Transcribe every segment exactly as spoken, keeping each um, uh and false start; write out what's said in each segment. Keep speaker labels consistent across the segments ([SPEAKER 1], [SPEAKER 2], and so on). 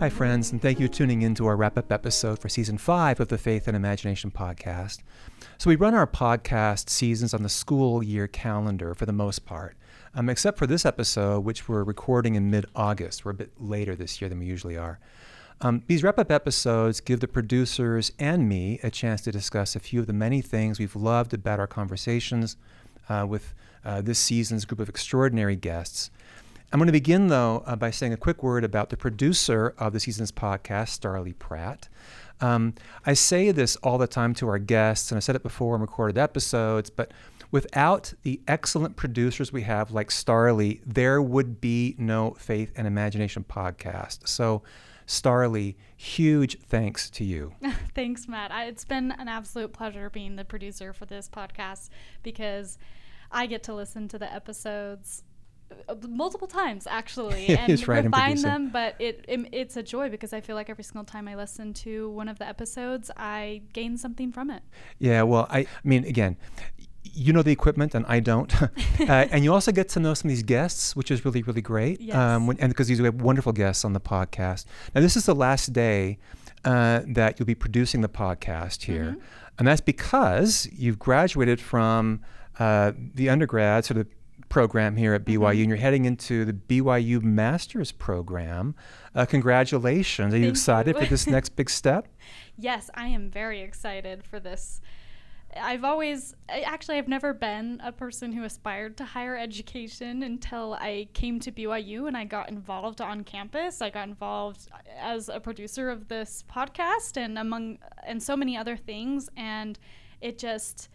[SPEAKER 1] Hi, friends, and thank you for tuning in to our wrap-up episode for Season five of the Faith and Imagination podcast. So we run our podcast seasons on the school year calendar for the most part, um, except for this episode, which we're recording in mid-August. We're a bit later this year than we usually are. Um, these wrap-up episodes give the producers and me a chance to discuss a few of the many things we've loved about our conversations uh, with uh, this season's group of extraordinary guests. I'm going to begin, though, uh, by saying a quick word about the producer of the season's podcast, Starlee Pratt. Um, I say this all the time to our guests, and I said it before in recorded episodes, but without the excellent producers we have like Starlee, there would be no Faith and Imagination podcast. So, Starlee, huge thanks to you.
[SPEAKER 2] Thanks, Matt. I, it's been an absolute pleasure being the producer for this podcast because I get to listen to the episodes multiple times, actually, and
[SPEAKER 1] right,
[SPEAKER 2] refine them, but it, it it's a joy because I feel like every single time I listen to one of the episodes, I gain something from it.
[SPEAKER 1] Yeah, well, I, I mean, again, you know the equipment and I don't. uh, and you also get to know some of these guests, which is really, really great.
[SPEAKER 2] Yes.
[SPEAKER 1] Um, when, and because these we have wonderful guests on the podcast. Now, this is the last day uh, that you'll be producing the podcast here. Mm-hmm. And that's because you've graduated from uh, the undergrad sort of program here at B Y U, mm-hmm. and you're heading into the B Y U Master's program. Uh, congratulations. Are you
[SPEAKER 2] Thank
[SPEAKER 1] excited
[SPEAKER 2] you.
[SPEAKER 1] for this next big step?
[SPEAKER 2] Yes, I am very excited for this. I've always, actually, I've never been a person who aspired to higher education until I came to B Y U and I got involved on campus. I got involved as a producer of this podcast and among, and so many other things. And it just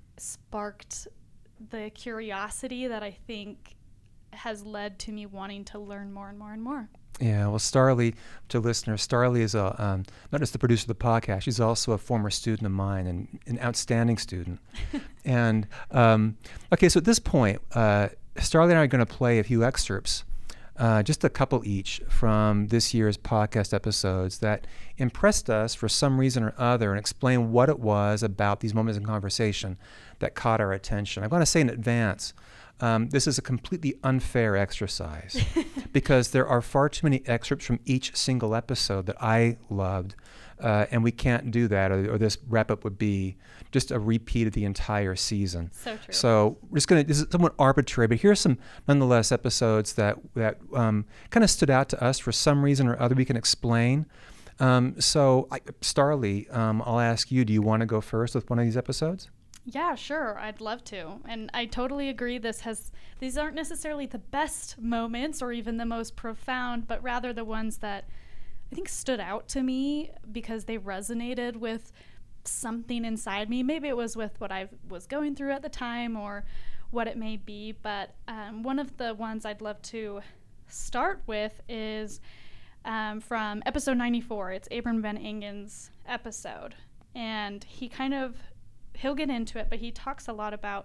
[SPEAKER 2] sparked the curiosity that I think has led to me wanting to learn more and more and more.
[SPEAKER 1] Yeah, well, Starlee, to listeners, Starlee is a, um, not just the producer of the podcast, she's also a former student of mine and an outstanding student. and, um, okay, so at this point, uh, Starlee and I are going to play a few excerpts, uh, just a couple each, from this year's podcast episodes that impressed us for some reason or other and explain what it was about these moments in conversation that caught our attention. I'm going to say in advance, Um, this is a completely unfair exercise because there are far too many excerpts from each single episode that I loved, uh, and we can't do that, or, or this wrap-up would be just a repeat of the entire season.
[SPEAKER 2] So true.
[SPEAKER 1] So we're just going to, this is somewhat arbitrary, but here are some, nonetheless, episodes that, that um, kind of stood out to us for some reason or other we can explain. Um, so, I, Starlee, um, I'll ask you, do you want to go first with one of these episodes?
[SPEAKER 2] Yeah, sure. I'd love to. And I totally agree. This has, these aren't necessarily the best moments or even the most profound, but rather the ones that I think stood out to me because they resonated with something inside me. Maybe it was with what I was going through at the time or what it may be. But um, one of the ones I'd love to start with is um, from episode ninety-four. It's Abram Van Engen's episode. And he kind of, he'll get into it, but he talks a lot about,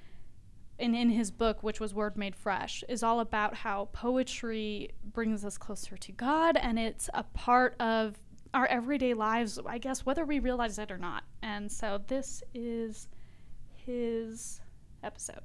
[SPEAKER 2] and in his book, which was Word Made Fresh, is all about how poetry brings us closer to God, and it's a part of our everyday lives, I guess, whether we realize it or not. And so this is his episode.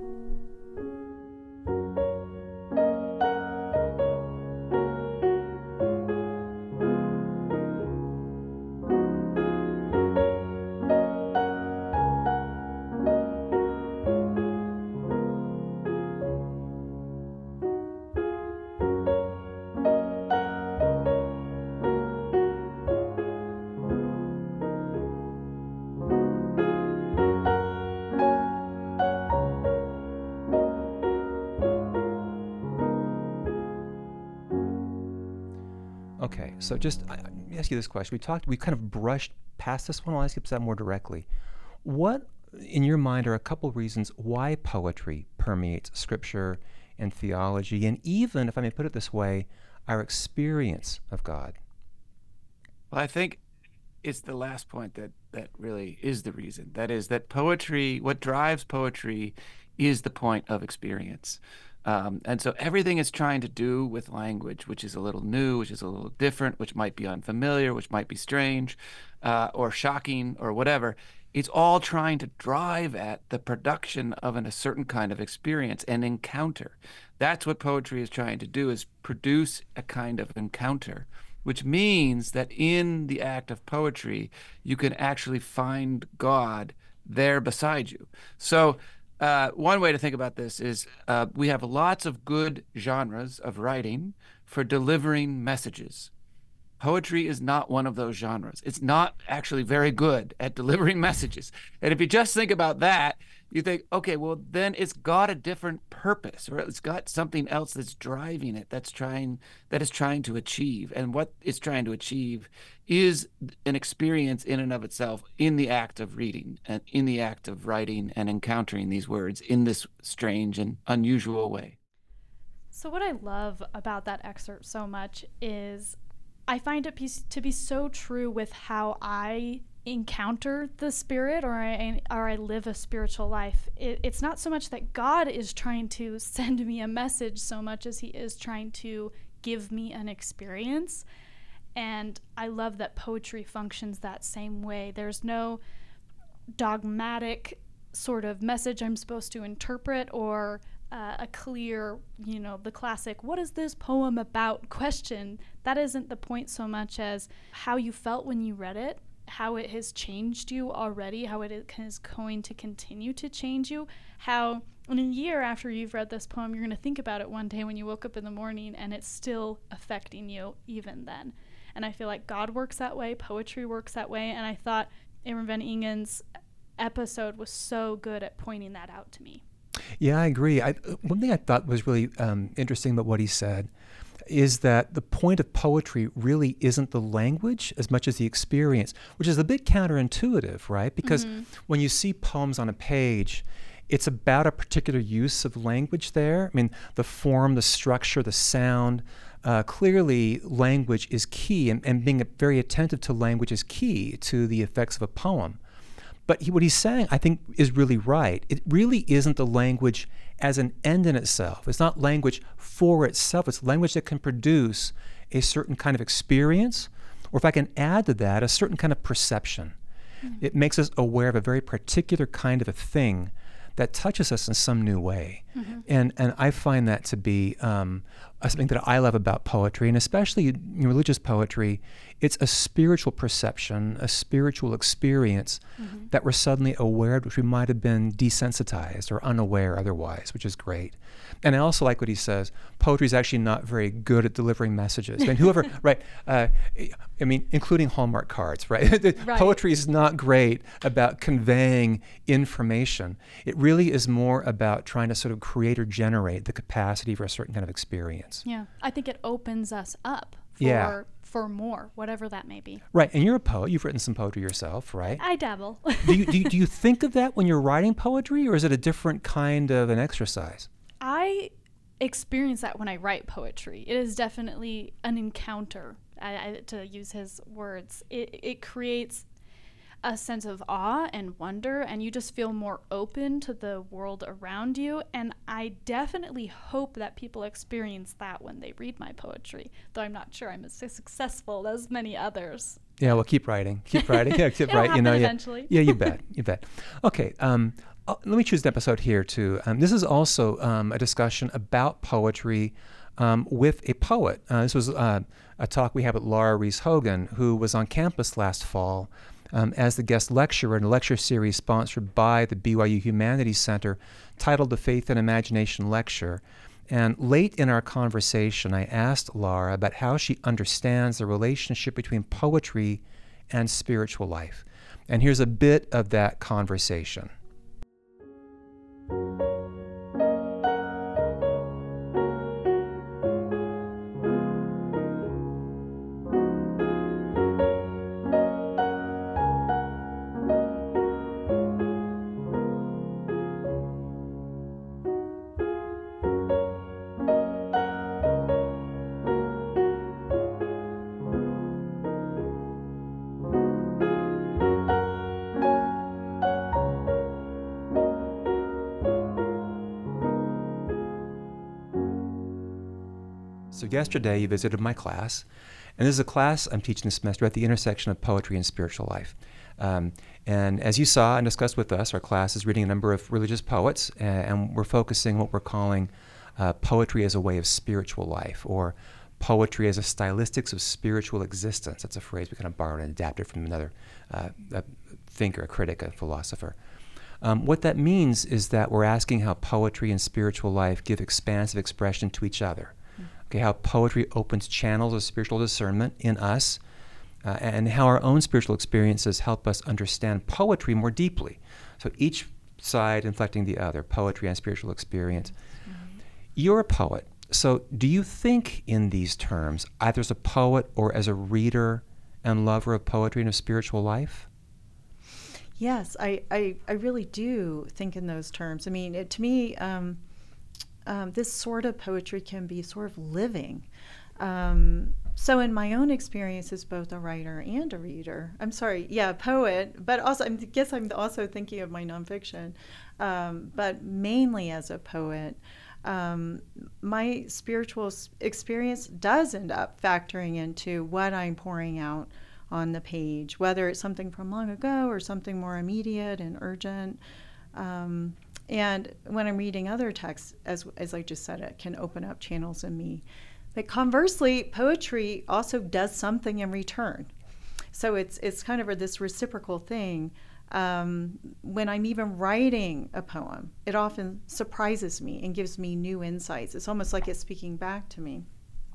[SPEAKER 1] Okay, so just I, let me ask you this question. We talked, we kind of brushed past this one. I'll ask you that more directly. What, in your mind, are a couple reasons why poetry permeates scripture and theology, and even, if I may put it this way, our experience of God?
[SPEAKER 3] Well, I think it's the last point that, that really is the reason. That is that poetry, what drives poetry is the point of experience. Um, and so everything it's trying to do with language, which is a little new, which is a little different, which might be unfamiliar, which might be strange, uh, or shocking, or whatever, it's all trying to drive at the production of an, a certain kind of experience, an encounter. That's what poetry is trying to do, is produce a kind of encounter which means that in the act of poetry, you can actually find God there beside you. So uh, one way to think about this is uh, we have lots of good genres of writing for delivering messages. Poetry is not one of those genres. It's not actually very good at delivering messages. And if you just think about that, you think, okay, well, then it's got a different purpose, or it's got something else that's driving it, that's trying, that is trying to achieve. And what it's trying to achieve is an experience in and of itself in the act of reading and in the act of writing and encountering these words in this strange and unusual way.
[SPEAKER 2] So what I love about that excerpt so much is I find it be, to be so true with how I encounter the Spirit, or I or I live a spiritual life. It, it's not so much that God is trying to send me a message so much as he is trying to give me an experience. And I love that poetry functions that same way. There's no dogmatic sort of message I'm supposed to interpret, or Uh, a clear, you know, the classic, what is this poem about question. That isn't the point so much as how you felt when you read it, how it has changed you already, how it is going to continue to change you, how in a year after you've read this poem, you're going to think about it one day when you woke up in the morning and it's still affecting you even then. And I feel like God works that way, poetry works that way, and I thought Aaron Van Ingen's episode was so good at pointing that out to me.
[SPEAKER 1] Yeah, I agree. I, one thing I thought was really um, interesting about what he said is that the point of poetry really isn't the language as much as the experience, which is a bit counterintuitive, right? Because mm-hmm. when you see poems on a page, it's about a particular use of language there. I mean, the form, the structure, the sound. Uh, clearly, language is key, and, and being very attentive to language is key to the effects of a poem. But he, what he's saying, I think, is really right. It really isn't the language as an end in itself. It's not language for itself. It's language that can produce a certain kind of experience, or if I can add to that, a certain kind of perception. Mm-hmm. It makes us aware of a very particular kind of a thing that touches us in some new way. Mm-hmm. And and I find that to be um, something that I love about poetry, and especially religious poetry. It's a spiritual perception, a spiritual experience mm-hmm. that we're suddenly aware of, which we might have been desensitized or unaware otherwise, which is great. And I also like what he says, poetry is actually not very good at delivering messages. I mean, whoever, right, uh, I mean, including Hallmark cards, right? right? Poetry is not great about conveying information. It really is more about trying to sort of create or generate the capacity for a certain kind of experience.
[SPEAKER 2] Yeah, I think it opens us up for,
[SPEAKER 1] yeah.
[SPEAKER 2] for more, whatever that may be.
[SPEAKER 1] Right, and you're a poet. You've written some poetry yourself, right?
[SPEAKER 2] I dabble.
[SPEAKER 1] do, you, do, you, do you think of that when you're writing poetry, or is it a different kind of an exercise?
[SPEAKER 2] I experience that when I write poetry. It is definitely an encounter, I, I, to use his words. It, it creates a sense of awe and wonder, and you just feel more open to the world around you. And I definitely hope that people experience that when they read my poetry, though I'm not sure I'm as successful as many others.
[SPEAKER 1] Yeah, well, keep writing. Keep writing. Yeah, keep
[SPEAKER 2] It'll
[SPEAKER 1] writing. You know,
[SPEAKER 2] eventually.
[SPEAKER 1] Yeah, yeah, you bet. You bet. Okay. Um, uh, let me choose an episode here too. Um, this is also um, a discussion about poetry um, with a poet. Uh, this was uh, a talk we had with Laura Reese Hogan, who was on campus last fall um, as the guest lecturer in a lecture series sponsored by the B Y U Humanities Center titled The Faith and Imagination Lecture. And late in our conversation, I asked Laura about how she understands the relationship between poetry and spiritual life. And here's a bit of that conversation. So yesterday you visited my class, and this is a class I'm teaching this semester at the intersection of poetry and spiritual life. Um, and as you saw and discussed with us, our class is reading a number of religious poets, and, and we're focusing what we're calling uh, poetry as a way of spiritual life, or poetry as a stylistics of spiritual existence. That's a phrase we kind of borrowed and adapted from another uh, a thinker, a critic, a philosopher. Um, what that means is that we're asking how poetry and spiritual life give expansive expression to each other. Mm-hmm. Okay, how poetry opens channels of spiritual discernment in us, uh, and how our own spiritual experiences help us understand poetry more deeply. So each side inflecting the other, poetry and spiritual experience. Mm-hmm. You're a poet. So do you think in these terms, either as a poet or as a reader and lover of poetry and of spiritual life?
[SPEAKER 4] Yes, I, I, I really do think in those terms. I mean, it, to me, um, um, this sort of poetry can be sort of living. Um, so in my own experience as both a writer and a reader, I'm sorry, yeah, a poet, but also I guess I'm also thinking of my nonfiction, um, but mainly as a poet. Um, my spiritual experience does end up factoring into what I'm pouring out on the page, whether it's something from long ago or something more immediate and urgent. Um, and when I'm reading other texts, as as I just said, it can open up channels in me. But conversely, poetry also does something in return. So it's it's kind of this reciprocal thing. Um, when I'm even writing a poem, it often surprises me and gives me new insights. It's almost like it's speaking back to me.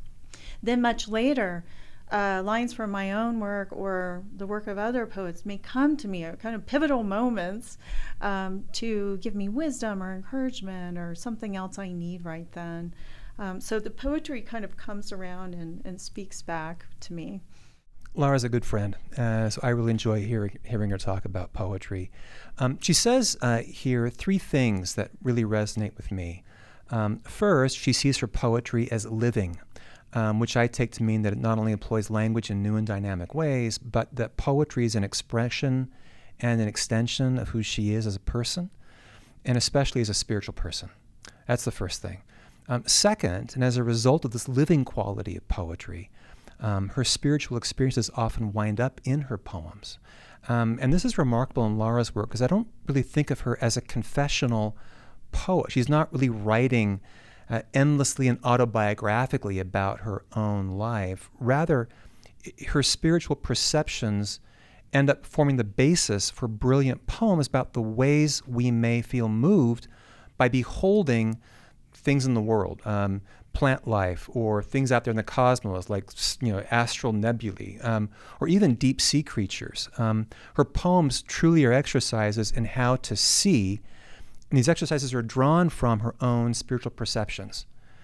[SPEAKER 4] Then much later, uh, lines from my own work or the work of other poets may come to me at kind of pivotal moments um, to give me wisdom or encouragement or something else I need right then. Um, so the poetry kind of comes around and, and speaks back to me.
[SPEAKER 1] Laura's a good friend, uh, so I really enjoy hearing, hearing her talk about poetry. Um, she says uh, here three things that really resonate with me. Um, first, she sees her poetry as living, um, which I take to mean that it not only employs language in new and dynamic ways, but that poetry is an expression and an extension of who she is as a person, and especially as a spiritual person. That's the first thing. Um, second, and as a result of this living quality of poetry, Um, her spiritual experiences often wind up in her poems. Um, and this is remarkable in Laura's work because I don't really think of her as a confessional poet. She's not really writing uh, endlessly and autobiographically about her own life. Rather, her spiritual perceptions end up forming the basis for brilliant poems about the ways we may feel moved by beholding things in the world. Um, plant life or things out there in the cosmos like, you know, astral nebulae, um, or even deep sea creatures. Um, her poems truly are exercises in how to see, and these exercises are drawn from her own spiritual perceptions.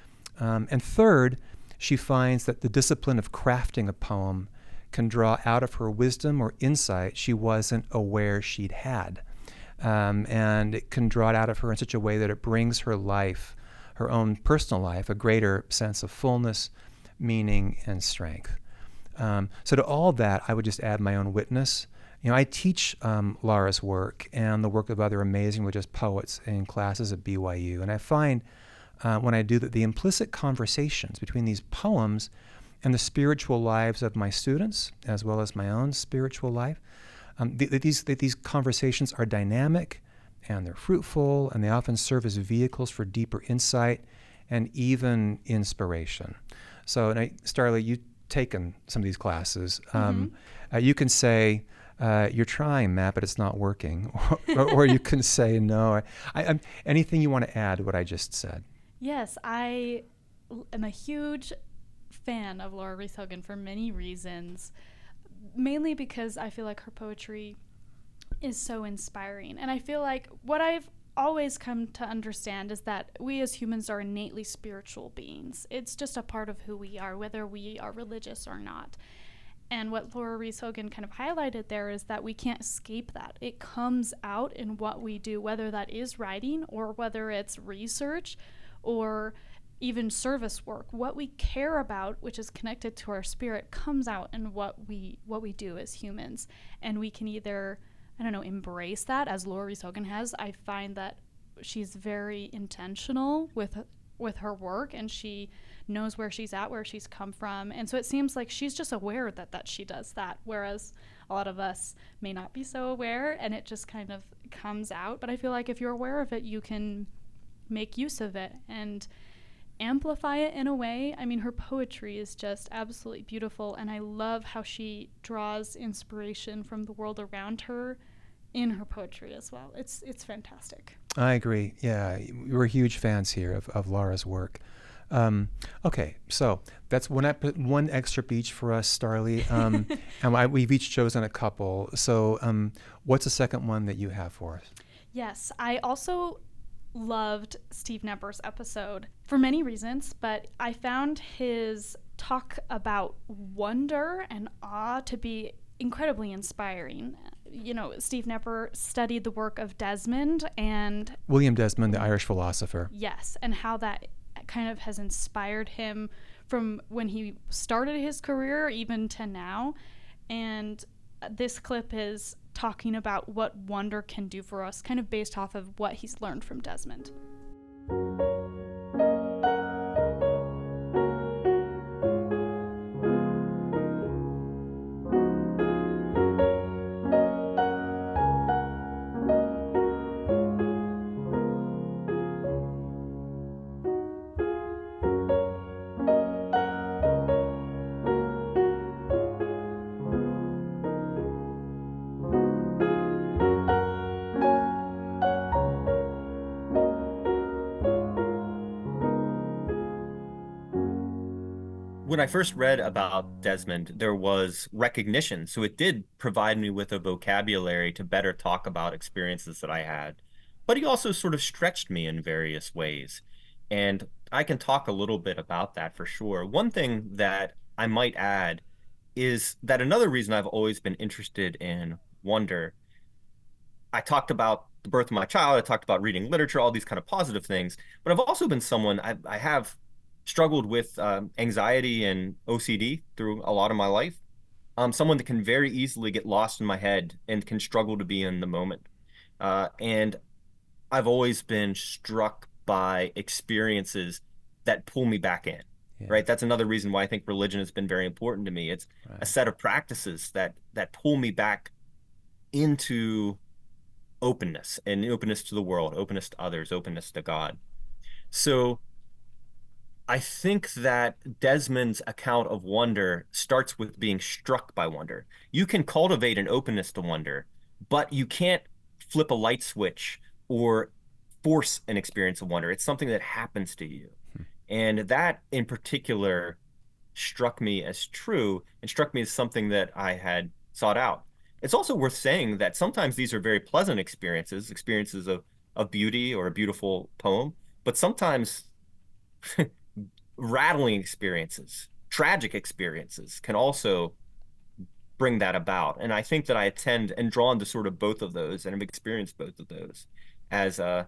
[SPEAKER 1] Um, and third, she finds that the discipline of crafting a poem can draw out of her wisdom or insight she wasn't aware she'd had. Um, and it can draw it out of her in such a way that it brings her life, her own personal life, a greater sense of fullness, meaning, and strength. Um, so to all that, I would just add my own witness. You know, I teach um, Laura's work and the work of other amazing religious poets in classes at B Y U, and I find uh, when I do that the implicit conversations between these poems and the spiritual lives of my students, as well as my own spiritual life, um, th- th- these th- these conversations are dynamic, and they're fruitful, and they often serve as vehicles for deeper insight and even inspiration. So, and I, Starla, you've taken some of these classes. Um,
[SPEAKER 2] Mm-hmm.
[SPEAKER 1] uh, you can say, uh, you're trying, Matt, but it's not working. or, or you can say, no. I, I, anything you want to add to what I just said?
[SPEAKER 2] Yes, I am a huge fan of Laura Reese Hogan for many reasons, mainly because I feel like her poetry is so inspiring. And I feel like what I've always come to understand is that we as humans are innately spiritual beings. It's just a part of who we are, whether we are religious or not. And what Laura Reese Hogan kind of highlighted there is that we can't escape that. It comes out in what we do, whether that is writing or whether it's research or even service work. What we care about, which is connected to our spirit, comes out in what we what we do as humans. And we can either, I don't know, embrace that as Laura Reese Hogan has. I find that she's very intentional with with her work, and she knows where she's at, where she's come from. And so it seems like she's just aware that, that she does that, whereas a lot of us may not be so aware, and it just kind of comes out. But I feel like if you're aware of it, you can make use of it. And amplify it in a way. I mean, her poetry is just absolutely beautiful, and I love how she draws inspiration from the world around her in her poetry as well. It's it's fantastic.
[SPEAKER 1] I agree. Yeah, we're huge fans here of, of Laura's work. Um, okay, so that's one ep- one excerpt each for us, Starlee, um, and I, we've each chosen a couple. So um, what's the second one that you have for us?
[SPEAKER 2] Yes, I also loved Steve Knepper's episode for many reasons, but I found his talk about wonder and awe to be incredibly inspiring. You know, Steve Knepper studied the work of Desmond and
[SPEAKER 1] William Desmond, the Irish philosopher.
[SPEAKER 2] Yes, and how that kind of has inspired him from when he started his career even to now. And this clip is talking about what wonder can do for us, kind of based off of what he's learned from Desmond.
[SPEAKER 5] When I first read about Desmond, there was recognition. So it did provide me with a vocabulary to better talk about experiences that I had. But he also sort of stretched me in various ways. And I can talk a little bit about that for sure. One thing that I might add is that another reason I've always been interested in wonder, I talked about the birth of my child, I talked about reading literature, all these kind of positive things, but I've also been someone, I, I have struggled with um, anxiety and O C D through a lot of my life. I'm someone that can very easily get lost in my head and can struggle to be in the moment. Uh, and I've always been struck by experiences that pull me back in, yeah. right? That's another reason why I think religion has been very important to me. It's right. a set of practices that that pull me back into openness and openness to the world, openness to others, openness to God. So I think that Desmond's account of wonder starts with being struck by wonder. You can cultivate an openness to wonder, but you can't flip a light switch or force an experience of wonder. It's something that happens to you. Hmm. And that in particular struck me as true and struck me as something that I had sought out. It's also worth saying that sometimes these are very pleasant experiences, experiences of, of beauty or a beautiful poem, but sometimes rattling experiences, tragic experiences can also bring that about. And I think that I attend and drawn to sort of both of those and have experienced both of those as, uh,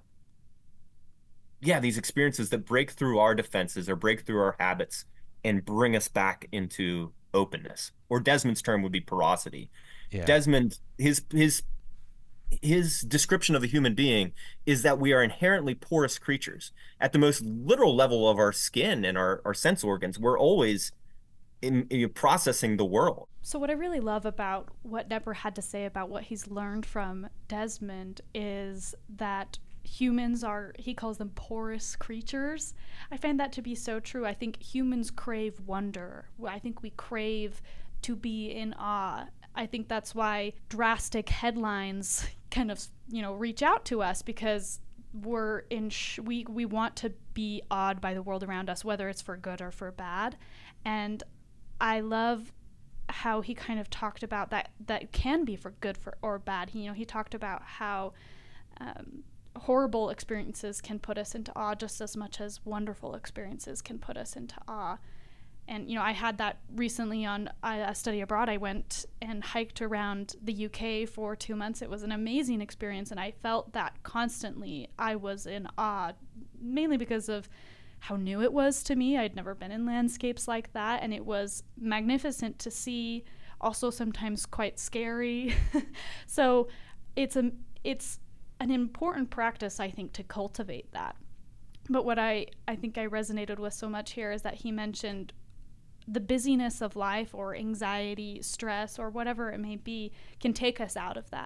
[SPEAKER 5] yeah, these experiences that break through our defenses or break through our habits and bring us back into openness. Or Desmond's term would be porosity. Yeah. Desmond, his his his description of the human being is that we are inherently porous creatures. At the most literal level of our skin and our, our sense organs, we're always in, in processing the world.
[SPEAKER 2] So what I really love about what Knepper had to say about what he's learned from Desmond is that humans are, he calls them porous creatures. I find that to be so true. I think humans crave wonder. I think we crave to be in awe. I think that's why drastic headlines kind of, you know, reach out to us, because we're in sh- we we want to be awed by the world around us, whether it's for good or for bad. And I love how he kind of talked about that that can be for good for or bad. He, you know, he talked about how um, horrible experiences can put us into awe just as much as wonderful experiences can put us into awe. And, you know, I had that recently on a study abroad. I went and hiked around the U K for two months. It was an amazing experience, and I felt that constantly. I was in awe, mainly because of how new it was to me. I'd never been in landscapes like that, and it was magnificent to see, also sometimes quite scary. So it's a, it's an important practice, I think, to cultivate that. But what I, I think I resonated with so much here is that he mentioned the busyness of life or anxiety, stress, or whatever it may be, can take us out of that.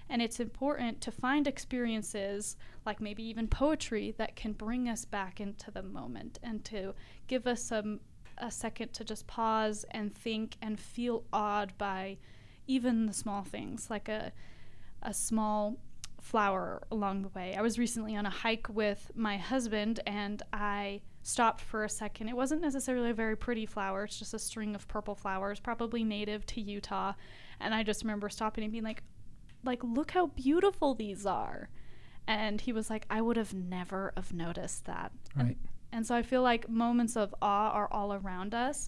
[SPEAKER 2] And it's important to find experiences, like maybe even poetry, that can bring us back into the moment and to give us some, a second to just pause and think and feel awed by even the small things, like a, a small flower along the way. I was recently on a hike with my husband, and I stopped for a second. It wasn't necessarily a very pretty flower. It's just a string of purple flowers, probably native to Utah. And I just remember stopping and being like, like, look how beautiful these are. And he was like, I would have never have noticed that.
[SPEAKER 1] Right.
[SPEAKER 2] And, and so I feel like moments of awe are all around us,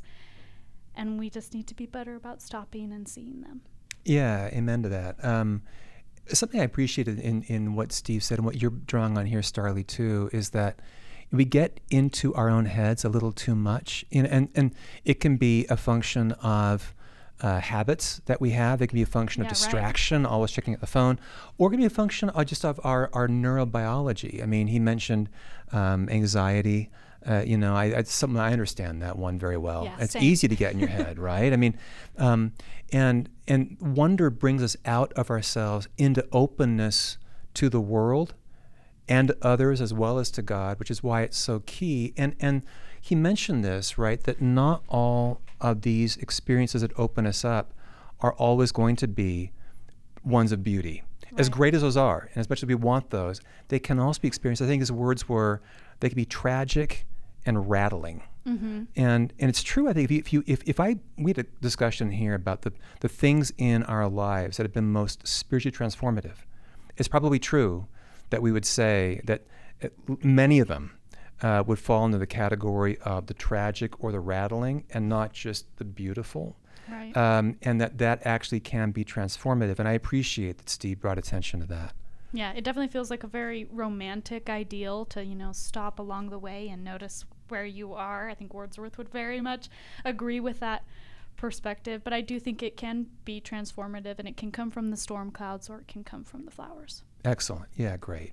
[SPEAKER 2] and we just need to be better about stopping and seeing them.
[SPEAKER 1] Yeah, amen to that. Um, something I appreciated in, in what Steve said and what you're drawing on here, Starlee, too, is that we get into our own heads a little too much. And, and, and it can be a function of uh, habits that we have. It can be a function
[SPEAKER 2] Yeah,
[SPEAKER 1] of
[SPEAKER 2] right.
[SPEAKER 1] distraction, always checking at the phone, or it can be a function of just of our, our neurobiology. I mean, he mentioned um, anxiety. Uh, you know, I, it's something I understand that one very well.
[SPEAKER 2] Yeah,
[SPEAKER 1] it's
[SPEAKER 2] same.
[SPEAKER 1] easy to get in your head, right? I mean, um, and and wonder brings us out of ourselves into openness to the world and others as well as to God, which is why it's so key. And and he mentioned this, right, that not all of these experiences that open us up are always going to be ones of beauty. As
[SPEAKER 2] Right.
[SPEAKER 1] great as those are, and as much as we want those, they can also be experienced. I think his words were, they can be tragic and rattling.
[SPEAKER 2] Mm-hmm.
[SPEAKER 1] And and it's true. I think if you, if you if if I we had a discussion here about the the things in our lives that have been most spiritually transformative, it's probably true that we would say that uh, many of them uh, would fall into the category of the tragic or the rattling, and not just the beautiful.
[SPEAKER 2] Right.
[SPEAKER 1] Um, and that that actually can be transformative. And I appreciate that Steve brought attention to that.
[SPEAKER 2] Yeah, it definitely feels like a very romantic ideal to, you know, stop along the way and notice where you are. I think Wordsworth would very much agree with that perspective, but I do think it can be transformative, and it can come from the storm clouds or it can come from the flowers.
[SPEAKER 1] Excellent. Yeah, great.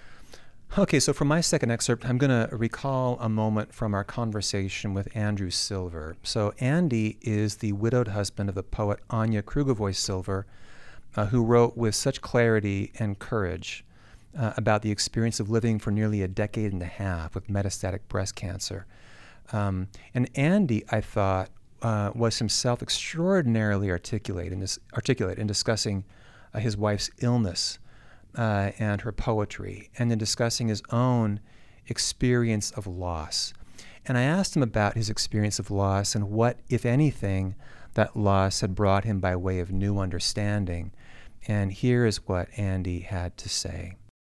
[SPEAKER 1] Okay, so for my second excerpt, I'm going to recall a moment from our conversation with Andrew Silver. So Andy is the widowed husband of the poet Anya Krugovoy Silver, uh, who wrote with such clarity and courage uh, about the experience of living for nearly a decade and a half with metastatic breast cancer. Um, and Andy, I thought, uh, was himself extraordinarily articulate in, this, articulate in discussing uh, his wife's illness Uh, and her poetry, and then discussing his own experience of loss. And I asked him about his experience of loss and what, if anything, that loss had brought him by way of new understanding. And here is what Andy had to say.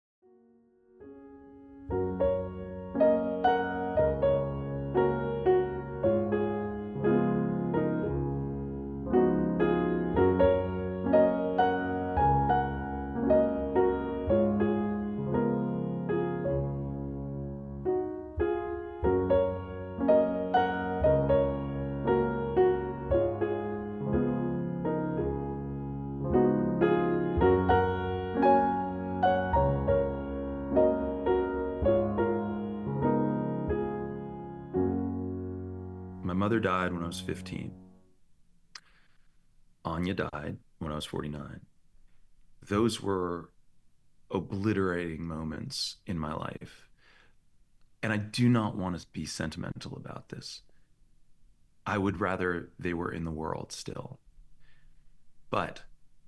[SPEAKER 6] My mother died when I was fifteen. Anya died when I was forty-nine. Those were obliterating moments in my life. And I do not want to be sentimental about this. I would rather they were in the world still. But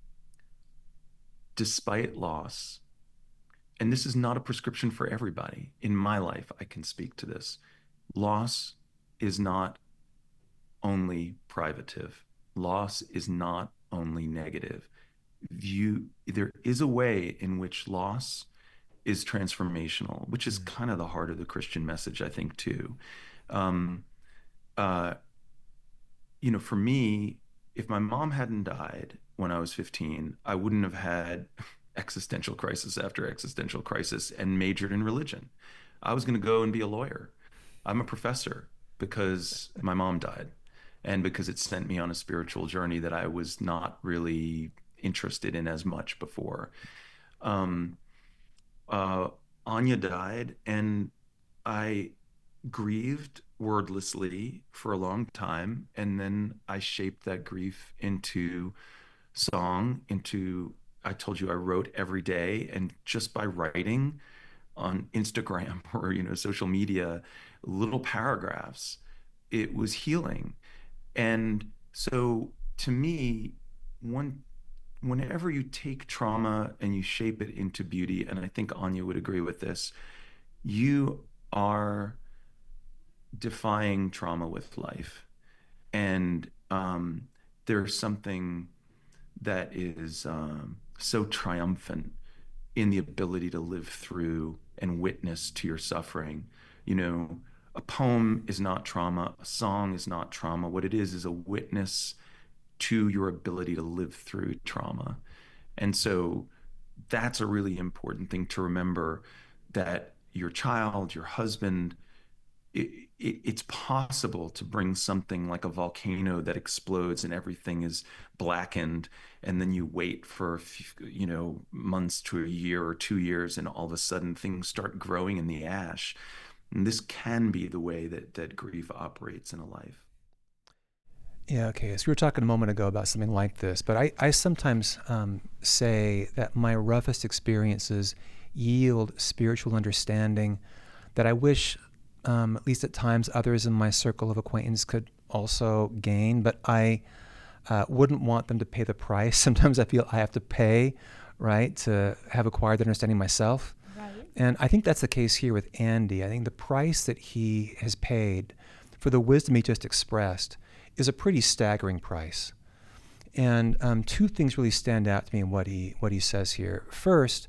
[SPEAKER 6] despite loss, and this is not a prescription for everybody, in my life, I can speak to this. Loss is not only privative. Loss is not only negative. View, there is a way in which loss is transformational, which is kind of the heart of the Christian message, I think, too. Um, uh, you know, for me, if my mom hadn't died when I was fifteen, I wouldn't have had existential crisis after existential crisis and majored in religion. I was going to go and be a lawyer. I'm a professor because my mom died, and because it sent me on a spiritual journey that I was not really interested in as much before. Um, uh, Anya died, and I grieved wordlessly for a long time, and then I shaped that grief into song, into I told you I wrote every day, and just by writing on Instagram or, you know, social media, little paragraphs, it was healing. And so to me, one, whenever you take trauma and you shape it into beauty, and I think Anya would agree with this, you are defying trauma with life. And um, there's something that is um, so triumphant in the ability to live through and witness to your suffering. You know, a poem is not trauma, a song is not trauma. What it is is a witness to your ability to live through trauma. And so that's a really important thing to remember, that your child, your husband, it, it, it's possible to bring something like a volcano that explodes and everything is blackened, and then you wait for a few, you know, months to a year or two years, and all of a sudden things start growing in the ash. And this can be the way that that grief operates in a life.
[SPEAKER 1] Yeah, okay. So we were talking a moment ago about something like this, but I, I sometimes um, say that my roughest experiences yield spiritual understanding that I wish, um, at least at times, others in my circle of acquaintance could also gain, but I uh, wouldn't want them to pay the price. Sometimes I feel I have to pay, right, to have acquired that understanding myself.
[SPEAKER 2] Right.
[SPEAKER 1] And I think that's the case here with Andy. I think the price that he has paid for the wisdom he just expressed is a pretty staggering price. And um, two things really stand out to me in what he what he says here. First,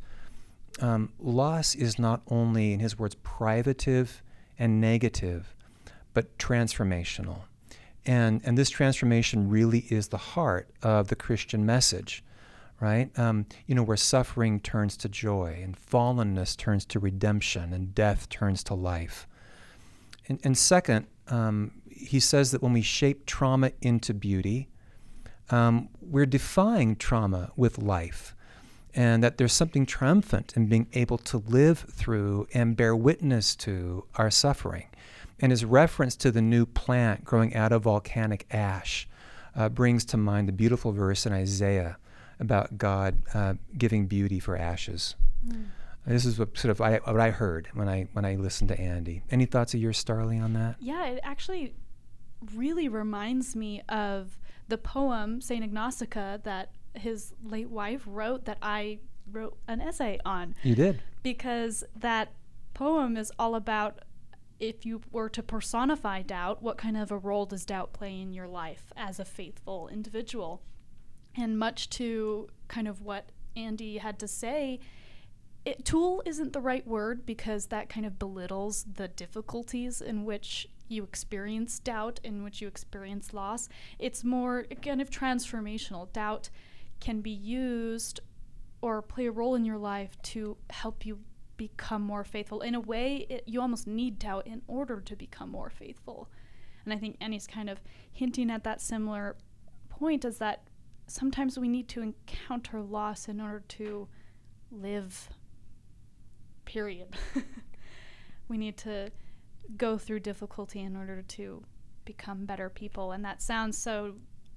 [SPEAKER 1] um, loss is not only, in his words, privative and negative, but transformational. And and this transformation really is the heart of the Christian message, right? Um, you know, where suffering turns to joy, and fallenness turns to redemption, and death turns to life. And, and second, um, he says that when we shape trauma into beauty, um, we're defying trauma with life, and that there's something triumphant in being able to live through and bear witness to our suffering. And his reference to the new plant growing out of volcanic ash uh, brings to mind the beautiful verse in Isaiah about God uh, giving beauty for ashes. Mm. This is what sort of I, what I heard when I when I listened to Andy. Any thoughts of yours, Starlee, on that?
[SPEAKER 2] Yeah, it actually really reminds me of the poem Saint Ignacica that his late wife wrote, that I wrote an essay on.
[SPEAKER 1] You did?
[SPEAKER 2] Because that poem is all about, if you were to personify doubt, what kind of a role does doubt play in your life as a faithful individual? And much to kind of what Andy had to say, it, tool isn't the right word, because that kind of belittles the difficulties in which you experience doubt, in which you experience loss. It's more kind of transformational. Doubt can be used or play a role in your life to help you become more faithful. In a way, it, you almost need doubt in order to become more faithful. And I think Annie's kind of hinting at that similar point, is that sometimes we need to encounter loss in order to live, period. We need to go through difficulty in order to become better people. And that sounds so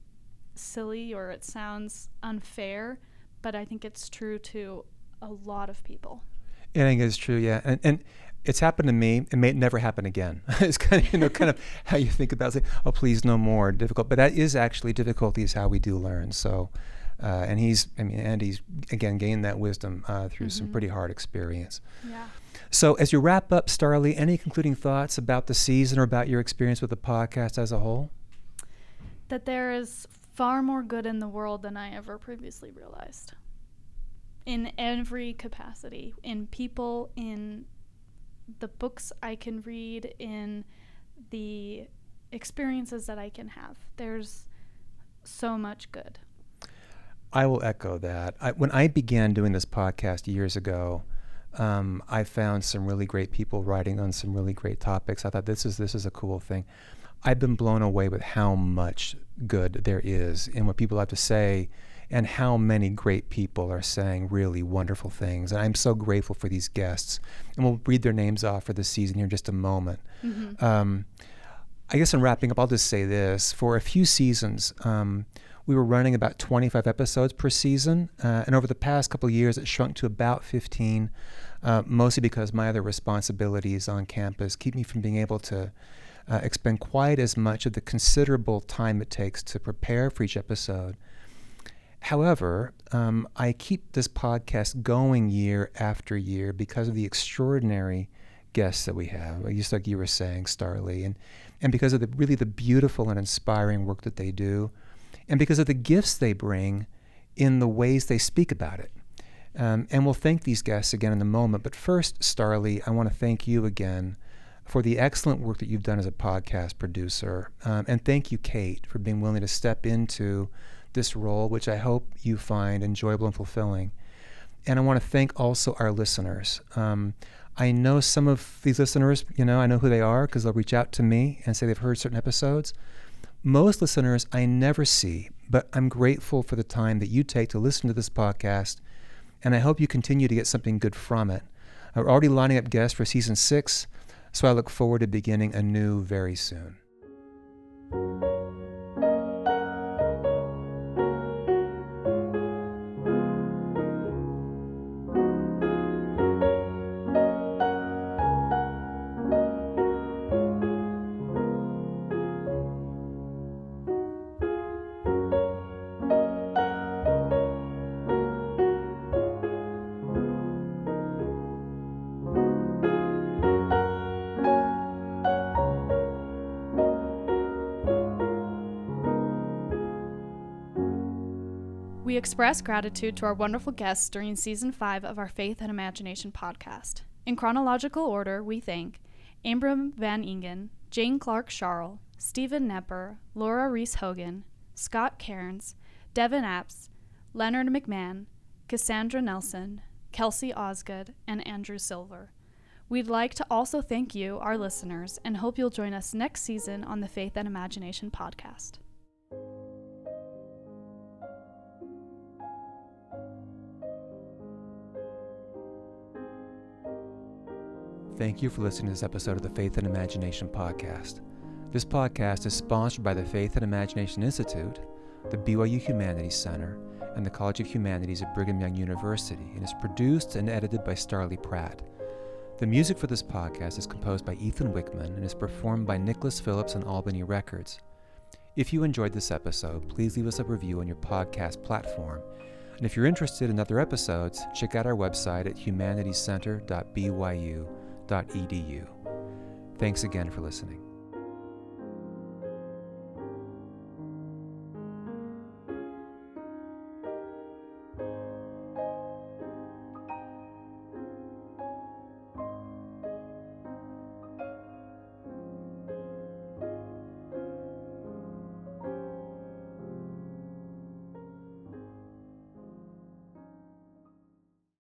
[SPEAKER 2] silly, or it sounds unfair, but I think it's true to a lot of people.
[SPEAKER 1] I think it's true, yeah. And, and it's happened to me. It may never happen again. It's kind of, you know, kind of how you think about it. Oh, please, no more. Difficult. But that is actually, difficulty is how we do learn. So, uh, and he's, I mean, Andy's, again, gained that wisdom uh, through mm-hmm. some pretty hard experience.
[SPEAKER 2] Yeah.
[SPEAKER 1] So as you wrap up, Starlee, any concluding thoughts about the season or about your experience with the podcast as a whole?
[SPEAKER 2] That there is far more good in the world than I ever previously realized. In every capacity, in people, in the books I can read, in the experiences that I can have. There's so much good.
[SPEAKER 1] I will echo that. I, when I began doing this podcast years ago, um, I found some really great people writing on some really great topics. I thought this is this is a cool thing. I've been blown away with how much good there is in what people have to say, and how many great people are saying really wonderful things. And I'm so grateful for these guests. And we'll read their names off for this season here in just a moment. Mm-hmm. Um, I guess in wrapping up, I'll just say this. For a few seasons, um, we were running about twenty-five episodes per season, uh, and over the past couple of years, it shrunk to about fifteen, uh, mostly because my other responsibilities on campus keep me from being able to uh, expend quite as much of the considerable time it takes to prepare for each episode. However, um, I keep this podcast going year after year because of the extraordinary guests that we have, just like you were saying, Starlee, and, and because of the really the beautiful and inspiring work that they do, and because of the gifts they bring in the ways they speak about it. Um, and we'll thank these guests again in a moment. But first, Starlee, I want to thank you again for the excellent work that you've done as a podcast producer. Um, and thank you, Kate, for being willing to step into this role, which I hope you find enjoyable and fulfilling. And I want to thank also our listeners. Um, I know some of these listeners, you know, I know who they are because they'll reach out to me and say they've heard certain episodes. Most listeners I never see, but I'm grateful for the time that you take to listen to this podcast, and I hope you continue to get something good from it. We're already lining up guests for season six, so I look forward to beginning anew very soon.
[SPEAKER 2] We express gratitude to our wonderful guests during Season five of our Faith and Imagination podcast. In chronological order, we thank Abram Van Ingen, Jane Clark Scharl, Stephen Nepper, Laura Reese Hogan, Scott Cairns, Devin Apps, Leonard McMahon, Cassandra Nelson, Kelsey Osgood, and Andrew Silver. We'd like to also thank you, our listeners, and hope you'll join us next season on the Faith and Imagination podcast.
[SPEAKER 1] Thank you for listening to this episode of the Faith and Imagination podcast. This podcast is sponsored by the Faith and Imagination Institute, the B Y U Humanities Center, and the College of Humanities at Brigham Young University, and is produced and edited by Starlee Pratt. The music for this podcast is composed by Ethan Wickman and is performed by Nicholas Phillips and Albany Records. If you enjoyed this episode, please leave us a review on your podcast platform. And if you're interested in other episodes, check out our website at humanitiescenter dot b y u dot e d u. Thanks again for listening.